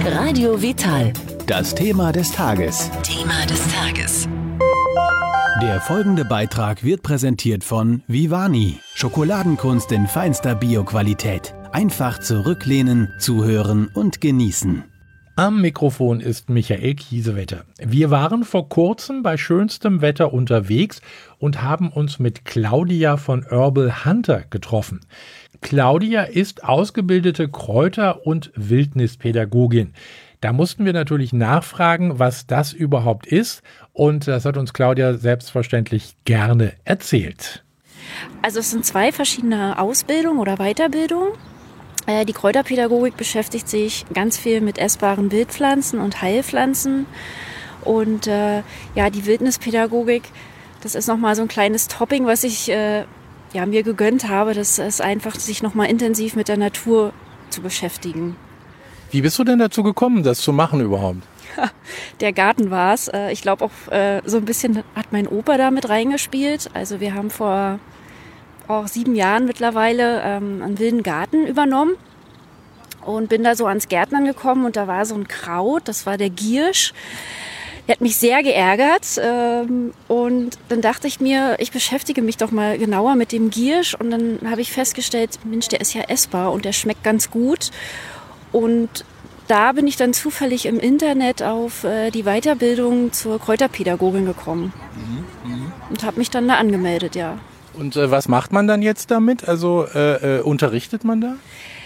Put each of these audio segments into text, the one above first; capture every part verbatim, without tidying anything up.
Radio Vital. Das Thema des Tages. Thema des Tages. Der folgende Beitrag wird präsentiert von Vivani. Schokoladenkunst in feinster Bioqualität. Einfach zurücklehnen, zuhören und genießen. Am Mikrofon ist Michael Kiesewetter. Wir waren vor kurzem bei schönstem Wetter unterwegs und haben uns mit Claudia von Herbal Hunter getroffen. Claudia ist ausgebildete Kräuter- und Wildnispädagogin. Da mussten wir natürlich nachfragen, was das überhaupt ist, und das hat uns Claudia selbstverständlich gerne erzählt. Also es sind zwei verschiedene Ausbildungen oder Weiterbildungen. Die Kräuterpädagogik beschäftigt sich ganz viel mit essbaren Wildpflanzen und Heilpflanzen. Und äh, ja, die Wildnispädagogik, das ist nochmal so ein kleines Topping, was ich äh, ja, mir gegönnt habe. Das ist einfach, sich nochmal intensiv mit der Natur zu beschäftigen. Wie bist du denn dazu gekommen, das zu machen überhaupt? Der Garten war es. Ich glaube auch äh, so ein bisschen hat mein Opa da mit reingespielt. Also wir haben vor auch sieben Jahren mittlerweile ähm, einen wilden Garten übernommen und bin da so ans Gärtnern gekommen und da war so ein Kraut, das war der Giersch. Der hat mich sehr geärgert ähm, und dann dachte ich mir, ich beschäftige mich doch mal genauer mit dem Giersch und dann habe ich festgestellt, Mensch, der ist ja essbar und der schmeckt ganz gut. Und da bin ich dann zufällig im Internet auf äh, die Weiterbildung zur Kräuterpädagogin gekommen mhm, mh. und habe mich dann da angemeldet, ja. Und äh, was macht man dann jetzt damit? Also äh, äh, unterrichtet man da?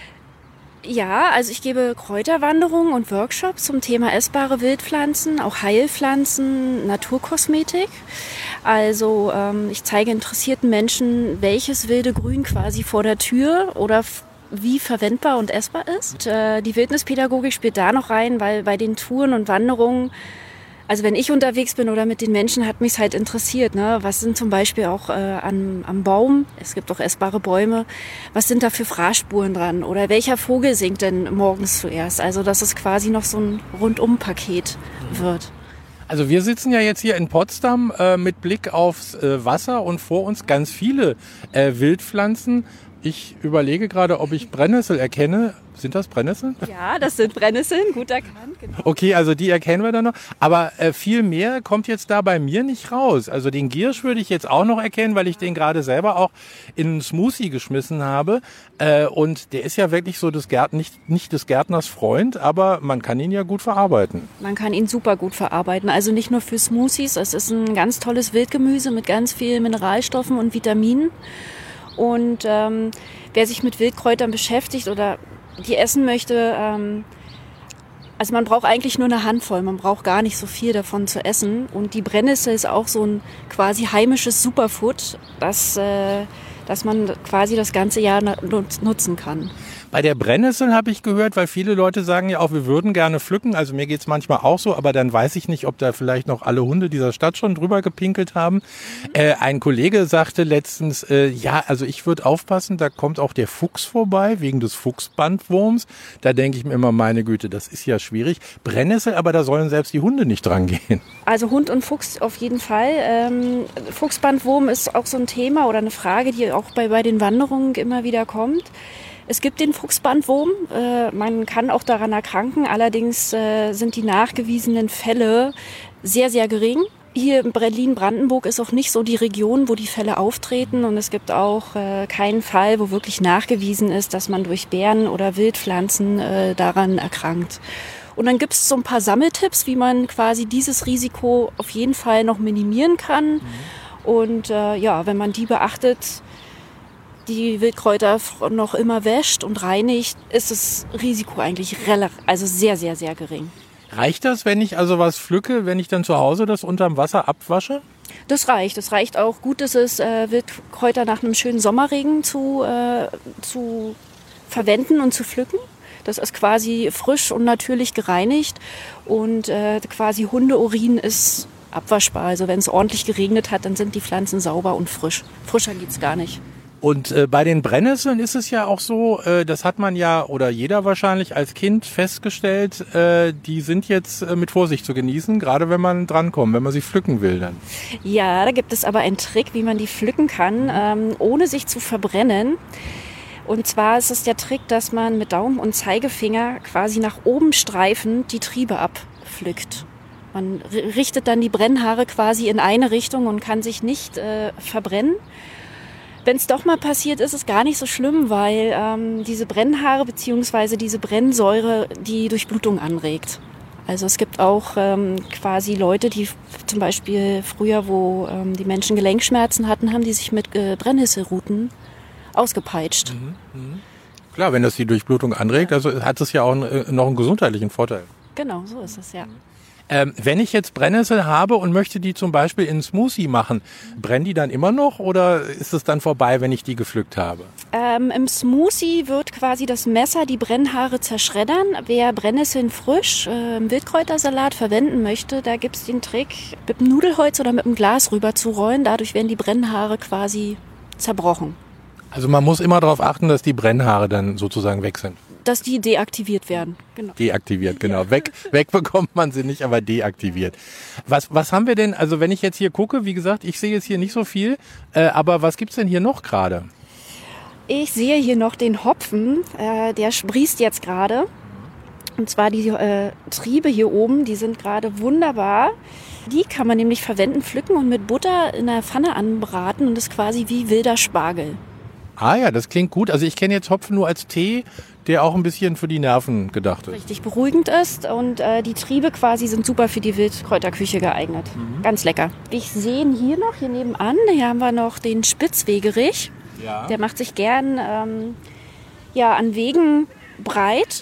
Ja, also ich gebe Kräuterwanderungen und Workshops zum Thema essbare Wildpflanzen, auch Heilpflanzen, Naturkosmetik. Also ähm, ich zeige interessierten Menschen, welches wilde Grün quasi vor der Tür oder f- wie verwendbar und essbar ist. Und, äh, die Wildnispädagogik spielt da noch rein, weil bei den Touren und Wanderungen, also wenn ich unterwegs bin oder mit den Menschen, hat mich es halt interessiert, ne? Was sind zum Beispiel auch äh, an, am Baum, es gibt auch essbare Bäume, was sind da für Fraßspuren dran oder welcher Vogel singt denn morgens zuerst? Also dass es quasi noch so ein Rundum-Paket wird. Also wir sitzen ja jetzt hier in Potsdam äh, mit Blick aufs äh, Wasser und vor uns ganz viele äh, Wildpflanzen. Ich überlege gerade, ob ich Brennnessel erkenne. Sind das Brennnesseln? Ja, das sind Brennnesseln, gut erkannt. Genau. Okay, also die erkennen wir dann noch. Aber äh, viel mehr kommt jetzt da bei mir nicht raus. Also den Giersch würde ich jetzt auch noch erkennen, weil ich den gerade selber auch in einen Smoothie geschmissen habe. Äh, und der ist ja wirklich so des Gärtners, nicht, nicht des Gärtners Freund, aber man kann ihn ja gut verarbeiten. Man kann ihn super gut verarbeiten. Also nicht nur für Smoothies. Es ist ein ganz tolles Wildgemüse mit ganz vielen Mineralstoffen und Vitaminen. Und ähm, wer sich mit Wildkräutern beschäftigt oder die essen möchte, ähm, also man braucht eigentlich nur eine Handvoll, man braucht gar nicht so viel davon zu essen. Und die Brennnessel ist auch so ein quasi heimisches Superfood, das, äh, das man quasi das ganze Jahr nutzen kann. Bei der Brennnessel habe ich gehört, weil viele Leute sagen ja auch, wir würden gerne pflücken. Also mir geht es manchmal auch so, aber dann weiß ich nicht, ob da vielleicht noch alle Hunde dieser Stadt schon drüber gepinkelt haben. Äh, ein Kollege sagte letztens, äh, ja, also ich würde aufpassen, da kommt auch der Fuchs vorbei, wegen des Fuchsbandwurms. Da denke ich mir immer, meine Güte, das ist ja schwierig. Brennnessel, aber da sollen selbst die Hunde nicht dran gehen. Also Hund und Fuchs auf jeden Fall. Ähm, Fuchsbandwurm ist auch so ein Thema oder eine Frage, die auch bei, bei den Wanderungen immer wieder kommt. Es gibt den Fuchsbandwurm, äh, man kann auch daran erkranken, allerdings äh, sind die nachgewiesenen Fälle sehr, sehr gering. Hier in Berlin-Brandenburg ist auch nicht so die Region, wo die Fälle auftreten und es gibt auch äh, keinen Fall, wo wirklich nachgewiesen ist, dass man durch Beeren oder Wildpflanzen äh, daran erkrankt. Und dann gibt es so ein paar Sammeltipps, wie man quasi dieses Risiko auf jeden Fall noch minimieren kann. Mhm. Und äh, ja, wenn man die beachtet, die Wildkräuter noch immer wäscht und reinigt, ist das Risiko eigentlich relativ, also sehr, sehr, sehr gering. Reicht das, wenn ich also was pflücke, wenn ich dann zu Hause das unterm Wasser abwasche? Das reicht. Das reicht auch gut, ist es, äh, Wildkräuter nach einem schönen Sommerregen zu, äh, zu verwenden und zu pflücken. Das ist quasi frisch und natürlich gereinigt und äh, quasi Hundeurin ist abwaschbar. Also wenn es ordentlich geregnet hat, dann sind die Pflanzen sauber und frisch. Frischer geht's gar nicht. Und äh, bei den Brennnesseln ist es ja auch so, äh, das hat man ja oder jeder wahrscheinlich als Kind festgestellt, äh, die sind jetzt äh, mit Vorsicht zu genießen, gerade wenn man drankommt, wenn man sie pflücken will dann. Ja, da gibt es aber einen Trick, wie man die pflücken kann, ähm, ohne sich zu verbrennen. Und zwar ist es der Trick, dass man mit Daumen und Zeigefinger quasi nach oben streifend die Triebe abpflückt. Man richtet dann die Brennhaare quasi in eine Richtung und kann sich nicht äh, verbrennen. Wenn es doch mal passiert, ist es gar nicht so schlimm, weil ähm, diese Brennhaare bzw. diese Brennsäure die Durchblutung anregt. Also es gibt auch ähm, quasi Leute, die f- zum Beispiel früher, wo ähm, die Menschen Gelenkschmerzen hatten, haben die sich mit äh, Brennnesselruten ausgepeitscht. Mhm, mh. Klar, wenn das die Durchblutung anregt, also hat es ja auch einen, noch einen gesundheitlichen Vorteil. Genau, so ist es, ja. Ähm, wenn ich jetzt Brennnessel habe und möchte die zum Beispiel in Smoothie machen, brennen die dann immer noch oder ist es dann vorbei, wenn ich die gepflückt habe? Ähm, Im Smoothie wird quasi das Messer die Brennhaare zerschreddern. Wer Brennnesseln frisch äh, im Wildkräutersalat verwenden möchte, da gibt es den Trick, mit dem Nudelholz oder mit dem Glas rüber zu rollen. Dadurch werden die Brennhaare quasi zerbrochen. Also man muss immer darauf achten, dass die Brennhaare dann sozusagen weg sind. Dass die deaktiviert werden. Genau. Deaktiviert, genau. Weg, weg bekommt man sie nicht, aber deaktiviert. Was, was haben wir denn, also wenn ich jetzt hier gucke, wie gesagt, ich sehe jetzt hier nicht so viel, äh, aber was gibt's denn hier noch gerade? Ich sehe hier noch den Hopfen, äh, der sprießt jetzt gerade. Und zwar die äh, Triebe hier oben, die sind gerade wunderbar. Die kann man nämlich verwenden, pflücken und mit Butter in der Pfanne anbraten und ist quasi wie wilder Spargel. Ah ja, das klingt gut. Also ich kenne jetzt Hopfen nur als Tee, der auch ein bisschen für die Nerven gedacht ist. Richtig beruhigend ist und äh, die Triebe quasi sind super für die Wildkräuterküche geeignet. Mhm. Ganz lecker. Ich sehe hier noch, hier nebenan, hier haben wir noch den Spitzwegerich. Ja. Der macht sich gern ähm, ja, an Wegen breit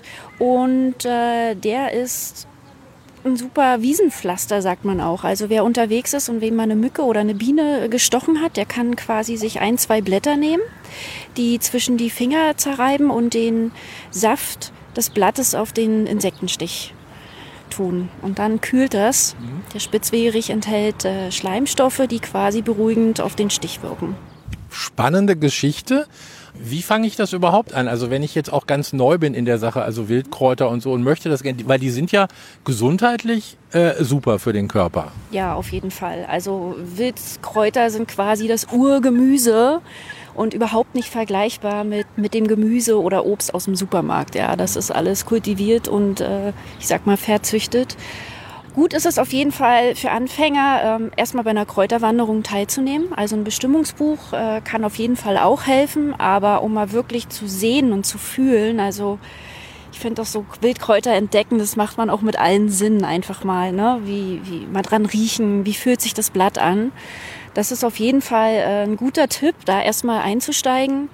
und äh, der ist ein super Wiesenpflaster, sagt man auch. Also wer unterwegs ist und wem mal eine Mücke oder eine Biene gestochen hat, der kann quasi sich ein, zwei Blätter nehmen, die zwischen die Finger zerreiben und den Saft des Blattes auf den Insektenstich tun. Und dann kühlt das. Mhm. Der Spitzwegerich enthält äh, Schleimstoffe, die quasi beruhigend auf den Stich wirken. Spannende Geschichte. Wie fange ich das überhaupt an? Also wenn ich jetzt auch ganz neu bin in der Sache, also Wildkräuter und so und möchte das gerne, weil die sind ja gesundheitlich äh, super für den Körper. Ja, auf jeden Fall. Also Wildkräuter sind quasi das Urgemüse und überhaupt nicht vergleichbar mit, mit dem Gemüse oder Obst aus dem Supermarkt. Ja, das ist alles kultiviert und äh, ich sag mal verzüchtet. Gut ist es auf jeden Fall für Anfänger, ähm, erstmal bei einer Kräuterwanderung teilzunehmen. Also ein Bestimmungsbuch äh, kann auf jeden Fall auch helfen, aber um mal wirklich zu sehen und zu fühlen, also ich finde auch so Wildkräuter entdecken, das macht man auch mit allen Sinnen einfach mal, ne? Wie, wie mal dran riechen, wie fühlt sich das Blatt an. Das ist auf jeden Fall äh, ein guter Tipp, da erstmal einzusteigen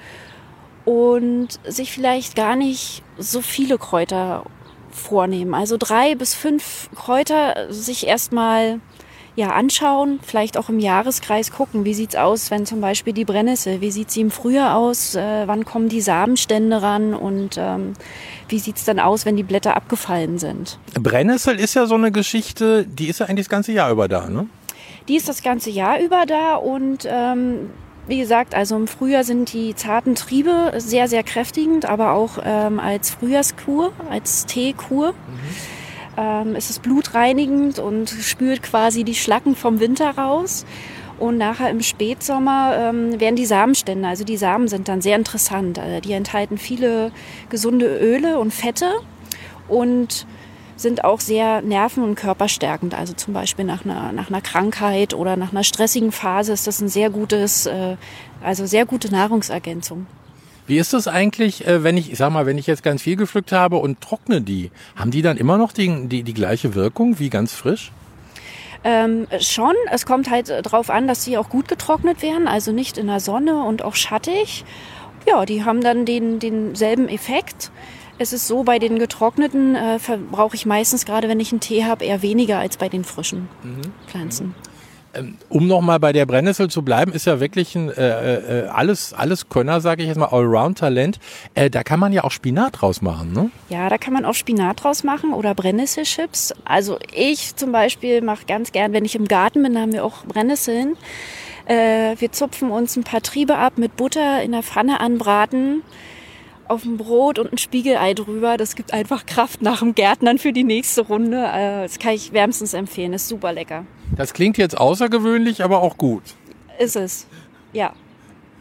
und sich vielleicht gar nicht so viele Kräuter vornehmen. Also drei bis fünf Kräuter sich erstmal ja, anschauen, vielleicht auch im Jahreskreis gucken, wie sieht's aus, wenn zum Beispiel die Brennnessel, wie sieht sie im Frühjahr aus, äh, wann kommen die Samenstände ran und ähm, wie sieht's dann aus, wenn die Blätter abgefallen sind. Brennnessel ist ja so eine Geschichte, die ist ja eigentlich das ganze Jahr über da, ne? Die ist das ganze Jahr über da und ähm, wie gesagt, also im Frühjahr sind die zarten Triebe sehr, sehr kräftigend, aber auch ähm, als Frühjahrskur, als Teekur. Mhm. Ähm, ist es blutreinigend und spült quasi die Schlacken vom Winter raus. Und nachher im Spätsommer ähm, werden die Samenstände, also die Samen sind dann sehr interessant. Also die enthalten viele gesunde Öle und Fette und sind auch sehr nerven- und körperstärkend. Also zum Beispiel nach einer, nach einer Krankheit oder nach einer stressigen Phase ist das ein sehr gutes, äh, also sehr gute Nahrungsergänzung. Wie ist das eigentlich, wenn ich, ich sag mal, wenn ich jetzt ganz viel gepflückt habe und trockne die, haben die dann immer noch die, die, die gleiche Wirkung wie ganz frisch? Ähm, schon, es kommt halt drauf an, dass sie auch gut getrocknet werden, also nicht in der Sonne und auch schattig. Ja, die haben dann den, denselben Effekt. Es ist so, bei den getrockneten äh, verbrauche ich meistens, gerade wenn ich einen Tee habe, eher weniger als bei den frischen mhm. Pflanzen. Ähm, um nochmal bei der Brennnessel zu bleiben, ist ja wirklich ein äh, äh, alles, alles Könner, sage ich jetzt mal, Allround-Talent. Äh, da kann man ja auch Spinat draus machen, ne? Ja, da kann man auch Spinat draus machen oder Brennnesselchips. Also ich zum Beispiel mache ganz gern, wenn ich im Garten bin, haben wir auch Brennnesseln. Äh, wir zupfen uns ein paar Triebe ab, mit Butter in der Pfanne anbraten, auf ein Brot und ein Spiegelei drüber. Das gibt einfach Kraft nach dem Gärtnern für die nächste Runde. Das kann ich wärmstens empfehlen. Das ist super lecker. Das klingt jetzt außergewöhnlich, aber auch gut. Ist es, ja.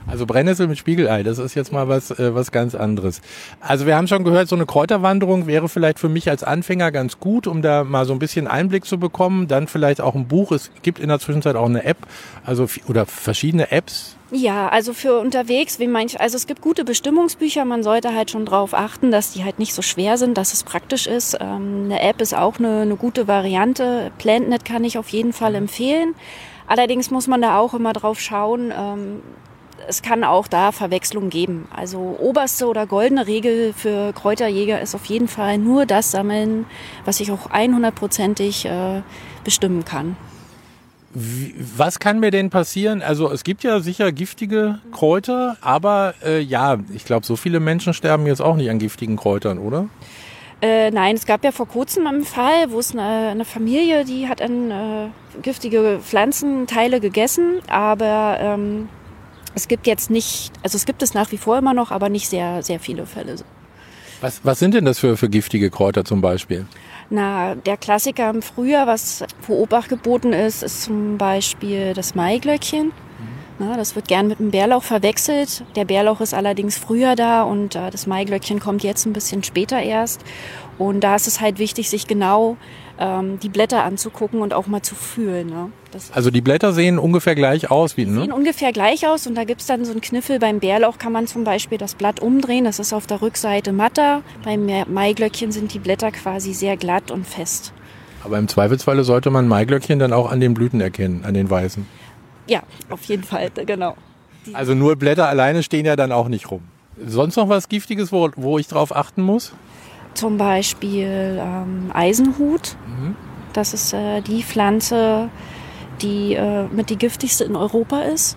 Also Brennnessel mit Spiegelei, das ist jetzt mal was, äh, was ganz anderes. Also wir haben schon gehört, so eine Kräuterwanderung wäre vielleicht für mich als Anfänger ganz gut, um da mal so ein bisschen Einblick zu bekommen. Dann vielleicht auch ein Buch. Es gibt in der Zwischenzeit auch eine App, also oder verschiedene Apps. Ja, also für unterwegs, wie manch, also es gibt gute Bestimmungsbücher, man sollte halt schon drauf achten, dass die halt nicht so schwer sind, dass es praktisch ist. Ähm, eine App ist auch eine, eine gute Variante. PlantNet kann ich auf jeden Fall empfehlen. Allerdings muss man da auch immer drauf schauen, ähm, es kann auch da Verwechslung geben. Also oberste oder goldene Regel für Kräuterjäger ist auf jeden Fall nur das sammeln, was ich auch hundertprozentig äh, bestimmen kann. Wie, was kann mir denn passieren? Also es gibt ja sicher giftige Kräuter, aber äh, ja, ich glaube, so viele Menschen sterben jetzt auch nicht an giftigen Kräutern, oder? Äh, nein, es gab ja vor kurzem einen Fall, wo es eine, eine Familie, die hat an, äh, giftige Pflanzenteile gegessen, aber ähm, es gibt jetzt nicht, also es gibt es nach wie vor immer noch, aber nicht sehr, sehr viele Fälle. Was, was sind denn das für, für giftige Kräuter zum Beispiel? Na, der Klassiker im Frühjahr, was vor Obacht geboten ist, ist zum Beispiel das Maiglöckchen. Na, das wird gern mit dem Bärlauch verwechselt. Der Bärlauch ist allerdings früher da und äh, das Maiglöckchen kommt jetzt ein bisschen später erst. Und da ist es halt wichtig, sich genau ähm, die Blätter anzugucken und auch mal zu fühlen. Ne? Das also die Blätter sehen ungefähr gleich aus wie, ne? Sehen ungefähr gleich aus und da gibt's dann so einen Kniffel. Beim Bärlauch kann man zum Beispiel das Blatt umdrehen, das ist auf der Rückseite matter. Beim Maiglöckchen sind die Blätter quasi sehr glatt und fest. Aber im Zweifelsfalle sollte man Maiglöckchen dann auch an den Blüten erkennen, an den weißen. Ja, auf jeden Fall, genau. Die also nur Blätter alleine stehen ja dann auch nicht rum. Sonst noch was Giftiges, wo, wo ich drauf achten muss? Zum Beispiel ähm, Eisenhut. Mhm. Das ist äh, die Pflanze, die äh, mit die giftigste in Europa ist.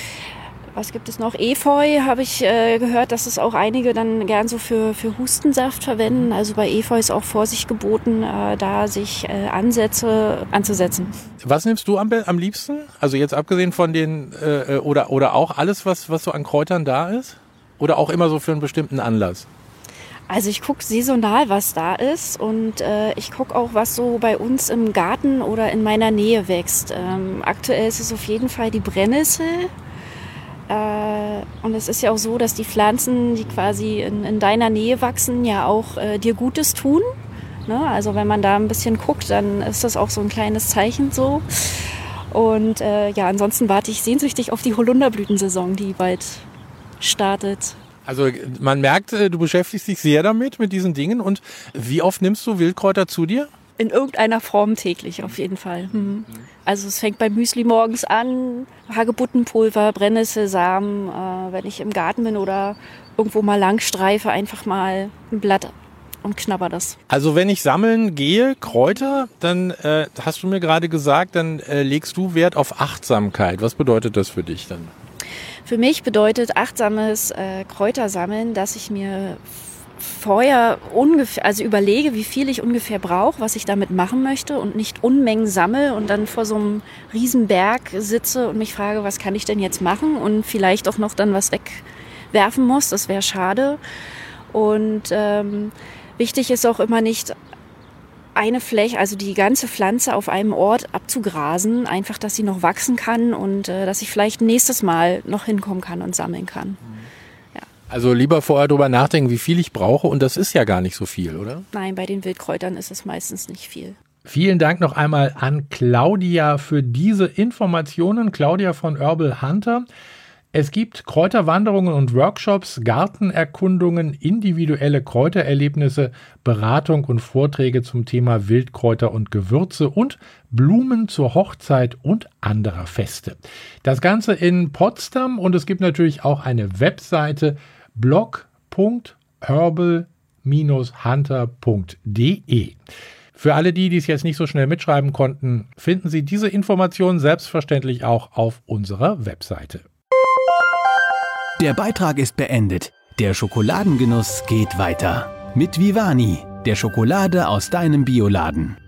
Was gibt es noch? Efeu habe ich äh, gehört, dass es auch einige dann gern so für, für Hustensaft verwenden. Also bei Efeu ist auch Vorsicht geboten, äh, da sich äh, Ansätze anzusetzen. Was nimmst du am, am liebsten? Also jetzt abgesehen von den, äh, oder, oder auch alles, was, was so an Kräutern da ist? Oder auch immer so für einen bestimmten Anlass? Also ich gucke saisonal, was da ist und äh, ich gucke auch, was so bei uns im Garten oder in meiner Nähe wächst. Ähm, aktuell ist es auf jeden Fall die Brennnessel. Äh, und es ist ja auch so, dass die Pflanzen, die quasi in, in deiner Nähe wachsen, ja auch äh, dir Gutes tun. Ne? Also wenn man da ein bisschen guckt, dann ist das auch so ein kleines Zeichen so. Und äh, ja, ansonsten warte ich sehnsüchtig auf die Holunderblütensaison, die bald startet. Also man merkt, du beschäftigst dich sehr damit, mit diesen Dingen. Und wie oft nimmst du Wildkräuter zu dir? In irgendeiner Form täglich auf jeden Fall. Mhm. Also es fängt beim Müsli morgens an, Hagebuttenpulver, Brennnesselsamen. Äh, wenn ich im Garten bin oder irgendwo mal lang streife, einfach mal ein Blatt und knabber das. Also wenn ich sammeln gehe, Kräuter, dann äh, hast du mir gerade gesagt, dann äh, legst du Wert auf Achtsamkeit. Was bedeutet das für dich dann? Für mich bedeutet achtsames äh, Kräutersammeln, dass ich mir vorher ungefähr, also überlege, wie viel ich ungefähr brauche, was ich damit machen möchte und nicht Unmengen sammle und dann vor so einem Riesenberg sitze und mich frage, was kann ich denn jetzt machen und vielleicht auch noch dann was wegwerfen muss, das wäre schade. Und ähm, wichtig ist auch immer nicht eine Fläche, also die ganze Pflanze auf einem Ort abzugrasen, einfach, dass sie noch wachsen kann und äh, dass ich vielleicht nächstes Mal noch hinkommen kann und sammeln kann. Ja. Also lieber vorher drüber nachdenken, wie viel ich brauche und das ist ja gar nicht so viel, oder? Nein, bei den Wildkräutern ist es meistens nicht viel. Vielen Dank noch einmal an Claudia für diese Informationen. Claudia von Herbal Hunter. Es gibt Kräuterwanderungen und Workshops, Gartenerkundungen, individuelle Kräutererlebnisse, Beratung und Vorträge zum Thema Wildkräuter und Gewürze und Blumen zur Hochzeit und anderer Feste. Das Ganze in Potsdam und es gibt natürlich auch eine Webseite blog punkt herbal Bindestrich hunter punkt de. Für alle die, die es jetzt nicht so schnell mitschreiben konnten, finden Sie diese Informationen selbstverständlich auch auf unserer Webseite. Der Beitrag ist beendet. Der Schokoladengenuss geht weiter. Mit Vivani, der Schokolade aus deinem Bioladen.